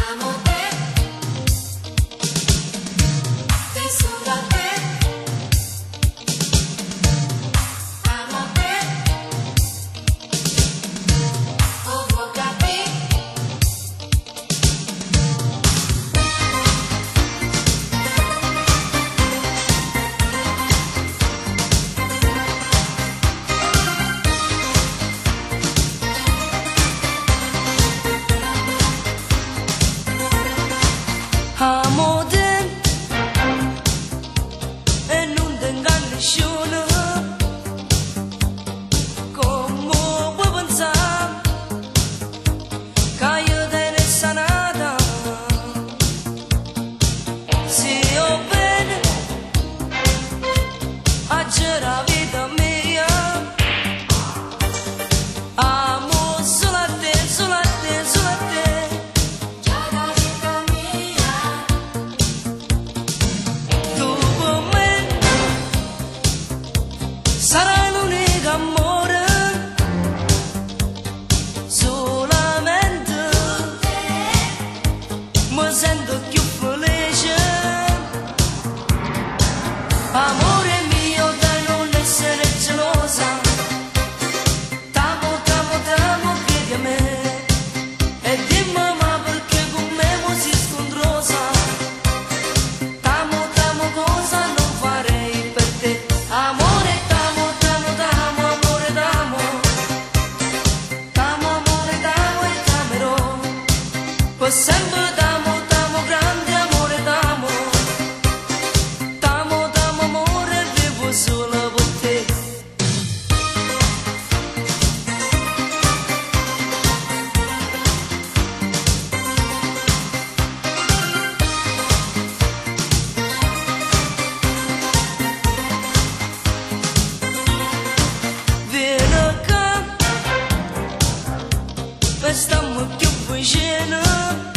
Amo te, tesoro a te. Amo te, ovunque a te. Amo te e non tengo nessuno come puoi pensare che io te ne sanata se io bene a la vita mia amo solo a te, solo a te, solo a te. Sarà l'unico amore, solamente mi sento più felice. Amore mio, da non essere gelosa, t'amo, t'amo, t'amo, chiedi a me. E dimmi ma perché con me così scontrosa. T'amo, t'amo, cosa non farei per te. Amore, sempre t'amo, t'amo, grande amore t'amo. T'amo, t'amo amore, vivo solo per te. Vieni qua, stiamo più vicino.